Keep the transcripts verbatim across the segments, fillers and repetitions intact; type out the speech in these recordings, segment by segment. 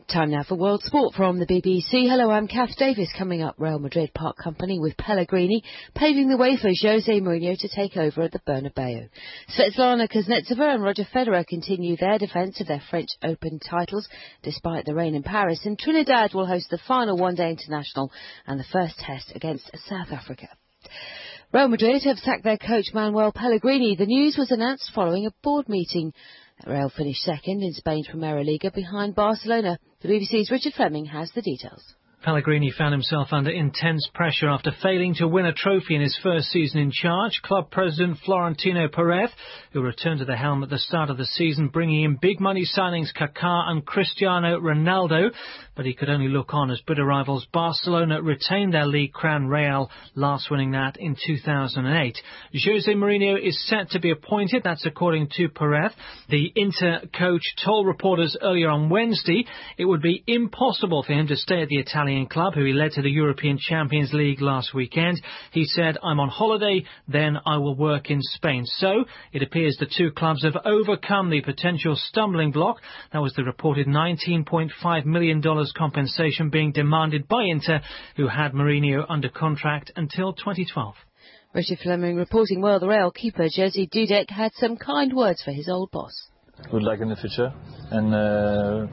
Time now for World Sport from the B B C. Hello, I'm Kath Davis. Coming up, Real Madrid part company with Pellegrini, paving the way for Jose Mourinho to take over at the Bernabeu. Svetlana Kuznetsova and Roger Federer continue their defence of their French Open titles despite the rain in Paris, and Trinidad will host the final one-day international and the first test against South Africa. Real Madrid have sacked their coach Manuel Pellegrini. The news was announced following a board meeting. Real finished second in Spain's Primera Liga behind Barcelona. The B B C's Richard Fleming has the details. Pellegrini found himself under intense pressure after failing to win a trophy in his first season in charge. Club president Florentino Perez, who returned to the helm at the start of the season, bringing in big money signings Kaká and Cristiano Ronaldo, but he could only look on as bitter rivals Barcelona retained their league crown, Real, last winning that in two thousand eight. Jose Mourinho is set to be appointed, that's according to Perez. The Inter coach told reporters earlier on Wednesday it would be impossible for him to stay at the Italian club, who he led to the European Champions League last weekend. He said, "I'm on holiday, then I will work in Spain." So it appears the two clubs have overcome the potential stumbling block. That was the reported nineteen point five million dollars compensation being demanded by Inter, who had Mourinho under contract until twenty twelve. Richard Fleming reporting. Well, the Real keeper Jerzy Dudek had some kind words for his old boss. Good luck in the future, and uh,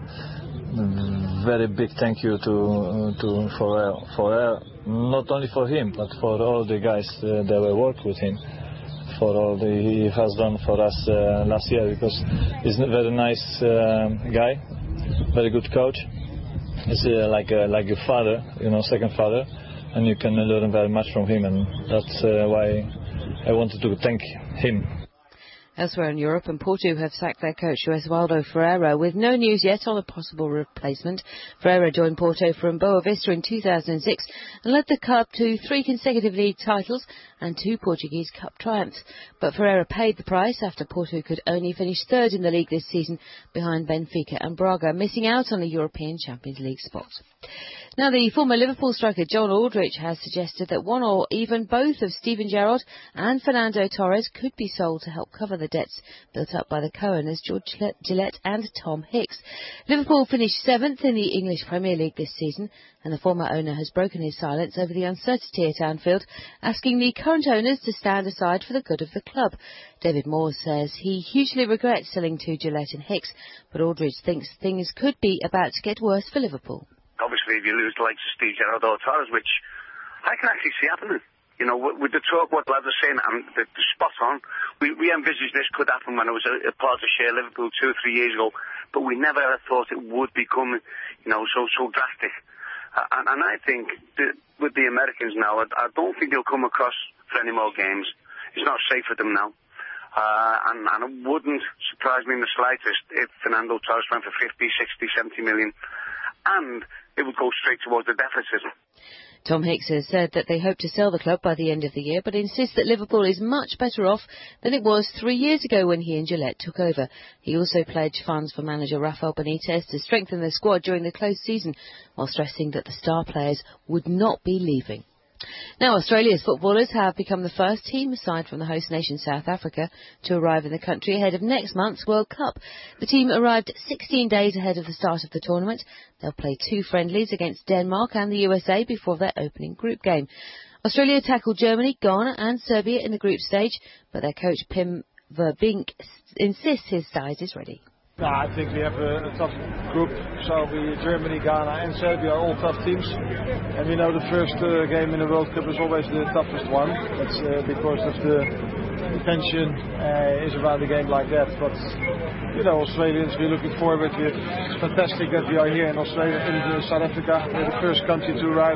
very big thank you to uh, to for for uh, not only for him but for all the guys uh, that will work with him, for all the he has done for us uh, last year, because he's a very nice uh, guy, very good coach. He's uh, like a, like a father, you know, second father, and you can learn very much from him, and that's uh, why I wanted to thank him. Elsewhere in Europe, and Porto have sacked their coach Josualdo Ferreira with no news yet on a possible replacement. Ferreira joined Porto from Boa Vista in two thousand six and led the club to three consecutive league titles and two Portuguese Cup triumphs. But Ferreira paid the price after Porto could only finish third in the league this season behind Benfica and Braga, missing out on the European Champions League spot. Now, the former Liverpool striker John Aldridge has suggested that one or even both of Steven Gerrard and Fernando Torres could be sold to help cover the debts built up by the co-owners George Gillett and Tom Hicks. Liverpool finished seventh in the English Premier League this season, and the former owner has broken his silence over the uncertainty at Anfield, asking the current owners to stand aside for the good of the club. David Moore says he hugely regrets selling to Gillett and Hicks, but Aldridge thinks things could be about to get worse for Liverpool. Obviously, if you lose the likes of Steve Gerrard or Torres, which I can actually see happening, you know, with, with the talk what lads are saying, and the, the spot on, we, we envisaged this could happen when it was a, a part of share Liverpool two or three years ago, but we never thought it would become, you know, so so drastic. Uh, and, and I think that with the Americans now, I, I don't think they'll come across for any more games. It's not safe for them now. Uh, and, and it wouldn't surprise me in the slightest if Fernando Torres went for fifty, sixty, seventy million, and it would go straight towards the deficit. Tom Hicks has said that they hope to sell the club by the end of the year, but insists that Liverpool is much better off than it was three years ago when he and Gillett took over. He also pledged funds for manager Rafael Benitez to strengthen the squad during the close season, while stressing that the star players would not be leaving. Now, Australia's footballers have become the first team, aside from the host nation South Africa, to arrive in the country ahead of next month's World Cup. The team arrived sixteen days ahead of the start of the tournament. They'll play two friendlies against Denmark and the U S A before their opening group game. Australia tackled Germany, Ghana and Serbia in the group stage, but their coach Pim Verbeek insists his side is ready. No, I think we have a, a tough group. So we, Germany, Ghana and Serbia are all tough teams. And we know the first uh, game in the World Cup is always the toughest one. That's uh, because of the tension uh, is around a game like that. But, you know, Australians, we're looking forward. It's fantastic that we are here in Australia, in uh, South Africa. We're the first country to arrive.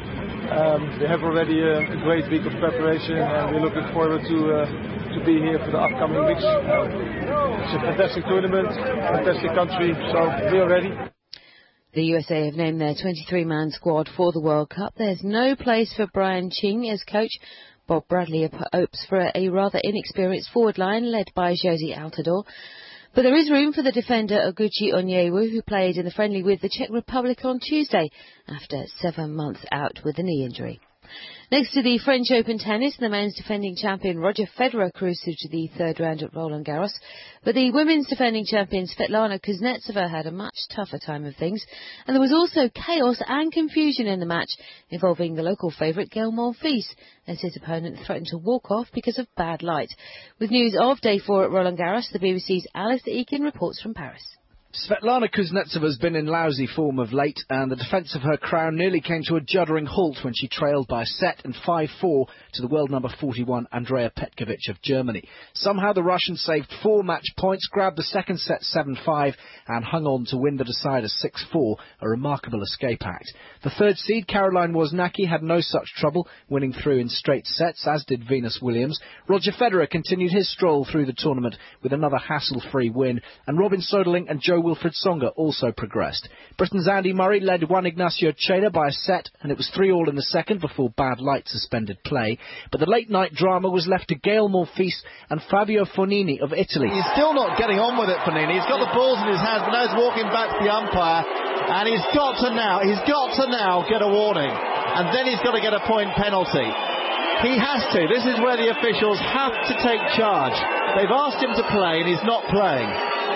Um, we have already a, a great week of preparation and we're looking forward to uh, to be here for the upcoming weeks. Uh, it's a fantastic tournament, fantastic country, so we are ready. The U S A have named their twenty-three man squad for the World Cup. There's no place for Brian Ching as coach. Bob Bradley hopes for a rather inexperienced forward line led by Josie Altidore. But there is room for the defender Oguchi Onyewu, who played in the friendly with the Czech Republic on Tuesday after seven months out with a knee injury. Next to the French Open tennis, the men's defending champion Roger Federer cruised through to the third round at Roland Garros, but the women's defending champion Svetlana Kuznetsova had a much tougher time of things, and there was also chaos and confusion in the match involving the local favourite Gaël Monfils, as his opponent threatened to walk off because of bad light. With news of day four at Roland Garros, the B B C's Alistair Eakin reports from Paris. Svetlana Kuznetsova has been in lousy form of late, and the defence of her crown nearly came to a juddering halt when she trailed by a set and five four to the world number forty-one Andrea Petkovic of Germany. Somehow the Russian saved four match points, grabbed the second set seven five and hung on to win the decider six four, a remarkable escape act. The third seed, Caroline Wozniacki, had no such trouble, winning through in straight sets, as did Venus Williams. Roger Federer continued his stroll through the tournament with another hassle-free win, and Robin Soderling and Joe Wilfried Tsonga also progressed. Britain's Andy Murray led Juan Ignacio Chena by a set, and it was three all in the second before bad light suspended play. But the late-night drama was left to Gaël Monfils and Fabio Fognini of Italy. He's still not getting on with it, Fognini. He's got the balls in his hands, but now he's walking back to the umpire, and he's got to now, he's got to now get a warning, and then he's got to get a point penalty. He has to. This is where the officials have to take charge. They've asked him to play, and he's not playing.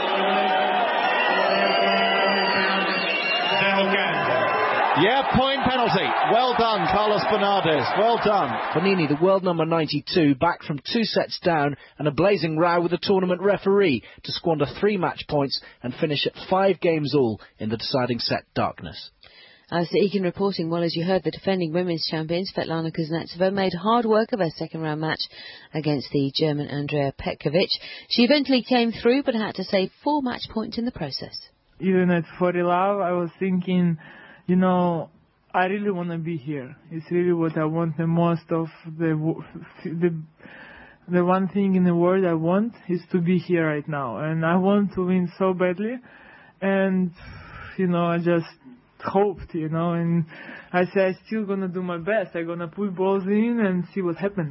Yeah, point penalty. Well done, Carlos Bernardes. Well done. Fognini, the world number ninety-two, back from two sets down and a blazing row with the tournament referee to squander three match points and finish at five games all in the deciding set darkness. Alistair Eakin reporting. Well, as you heard, the defending women's champion Svetlana Kuznetsova made hard work of her second round match against the German Andrea Petkovic. She eventually came through but had to save four match points in the process. Even at forty love, I was thinking, you know, I really want to be here. It's really what I want the most of the, the the one thing in the world I want is to be here right now. And I want to win so badly. And, you know, I just hoped, you know, and I said I'm still going to do my best. I'm going to put balls in and see what happens.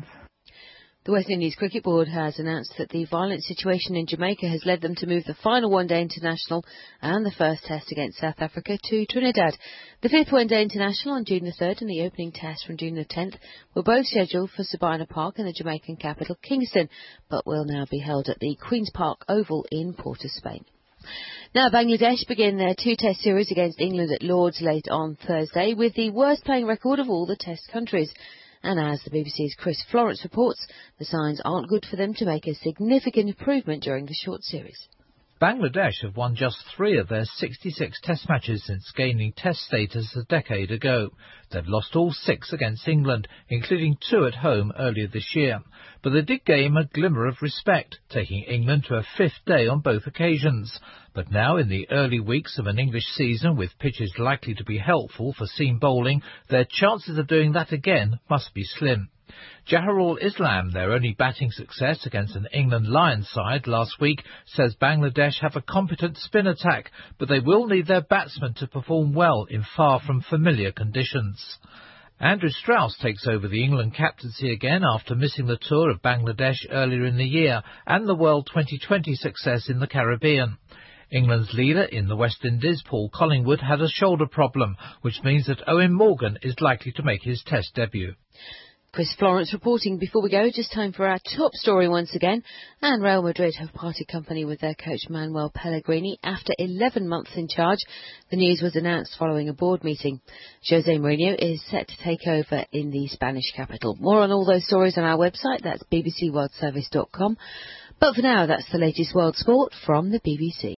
The West Indies Cricket Board has announced that the violent situation in Jamaica has led them to move the final one-day international and the first test against South Africa to Trinidad. The fifth one-day international on June the third and the opening test from June the tenth were both scheduled for Sabina Park in the Jamaican capital, Kingston, but will now be held at the Queen's Park Oval in Port of Spain. Now, Bangladesh begin their two-test series against England at Lord's late on Thursday with the worst playing record of all the test countries. And as the B B C's Chris Florence reports, the signs aren't good for them to make a significant improvement during the short series. Bangladesh have won just three of their sixty-six test matches since gaining test status a decade ago. They've lost all six against England, including two at home earlier this year. But they did gain a glimmer of respect, taking England to a fifth day on both occasions. But now, in the early weeks of an English season with pitches likely to be helpful for seam bowling, their chances of doing that again must be slim. Jaharul Islam, their only batting success against an England Lions side last week, says Bangladesh have a competent spin attack, but they will need their batsmen to perform well in far from familiar conditions. Andrew Strauss takes over the England captaincy again after missing the tour of Bangladesh earlier in the year and the World twenty twenty success in the Caribbean. England's leader in the West Indies, Paul Collingwood, had a shoulder problem, which means that Owen Morgan is likely to make his Test debut. Chris Florence reporting. Before we go, just time for our top story once again. And Real Madrid have parted company with their coach Manuel Pellegrini after eleven months in charge. The news was announced following a board meeting. Jose Mourinho is set to take over in the Spanish capital. More on all those stories on our website. That's b b c world service dot com. But for now, that's the latest world sport from the B B C.